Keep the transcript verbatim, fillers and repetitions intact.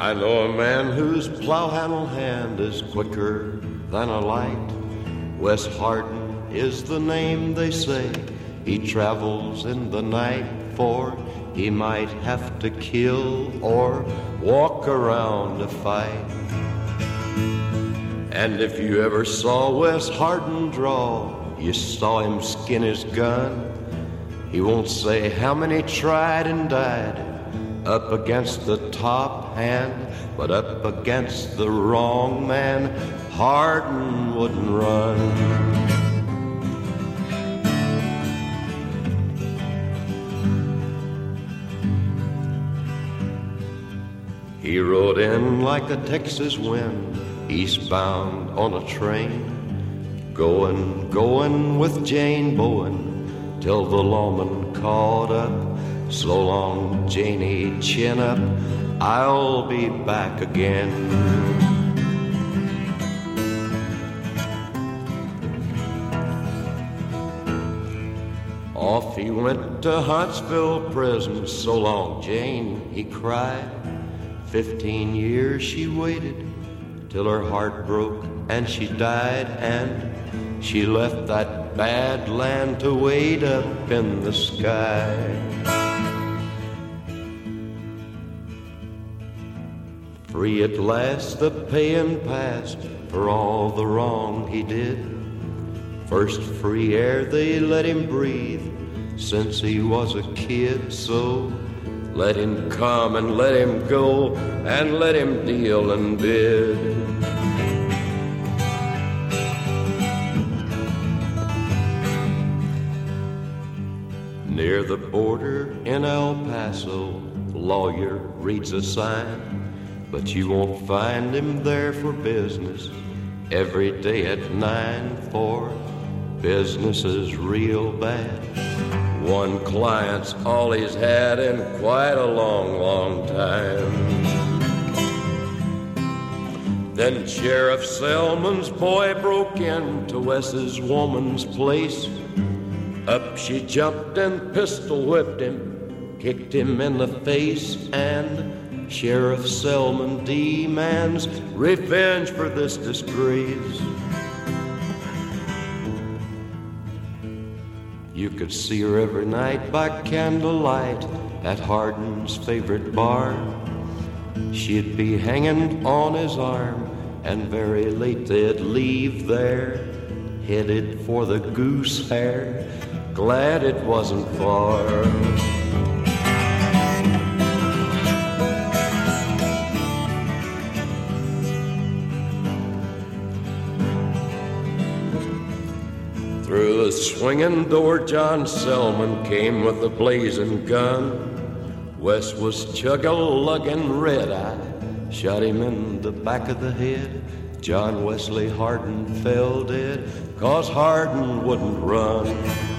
I know a man whose plow handle hand is quicker than a light. Wes Hardin is the name, they say. He travels in the night, for he might have to kill or walk around to fight. And if you ever saw Wes Hardin draw, you saw him skin his gun. He won't say how many tried and died up against the top hand, but up against the wrong man, Hardin wouldn't run. He rode in like a Texas wind, eastbound on a train, going, going with Jane Bowen, till the lawman caught up. So long, Janie, chin up, I'll be back again. Off he went to Huntsville prison. So long, Jane, he cried. Fifteen years she waited, till her heart broke and she died. And she left that bad land to wait up in the sky. Free at last, the paying passed for all the wrong he did. First free air they let him breathe since he was a kid. So let him come and let him go and let him deal and bid. Near the border in El Paso, lawyer reads a sign, but you won't find him there for business every day at nine, for business is real bad. One client's all he's had in quite a long, long time. Then Sheriff Selman's boy broke into Wes's woman's place. Up she jumped and pistol whipped him, kicked him in the face, and Sheriff Selman demands revenge for this disgrace. You could see her every night by candlelight at Hardin's favorite bar. She'd be hanging on his arm, and very late they'd leave there, headed for the Goose Hair, glad it wasn't far. Through the swinging door, John Selman came with a blazing gun. Wes was chug-a-lugging red-eye, shot him in the back of the head. John Wesley Hardin fell dead, 'cause Hardin wouldn't run.